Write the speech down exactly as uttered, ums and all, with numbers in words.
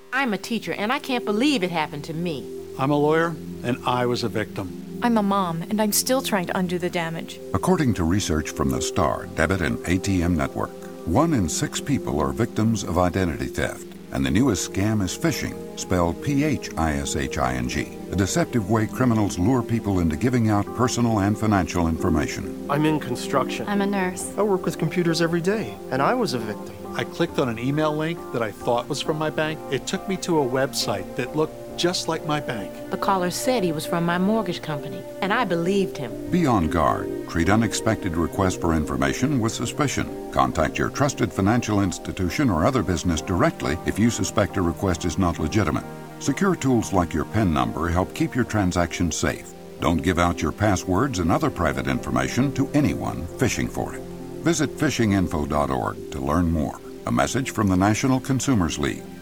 I'm a teacher, and I can't believe it happened to me. I'm a lawyer, and I was a victim. I'm a mom, and I'm still trying to undo the damage. According to research from the STAR Debit and A T M Network, one in six people are victims of identity theft. And the newest scam is phishing, spelled P H I S H I N G, a deceptive way criminals lure people into giving out personal and financial information. I'm in construction. I'm a nurse. I work with computers every day, and I was a victim. I clicked on an email link that I thought was from my bank. It took me to a website that looked just like my bank. The caller said he was from my mortgage company, and I believed him. Be on guard. Treat unexpected requests for information with suspicion. Contact your trusted financial institution or other business directly if you suspect a request is not legitimate. Secure tools like your PIN number help keep your transactions safe. Don't give out your passwords and other private information to anyone fishing for it. Visit fishing info dot org to learn more. A message from the National Consumers League.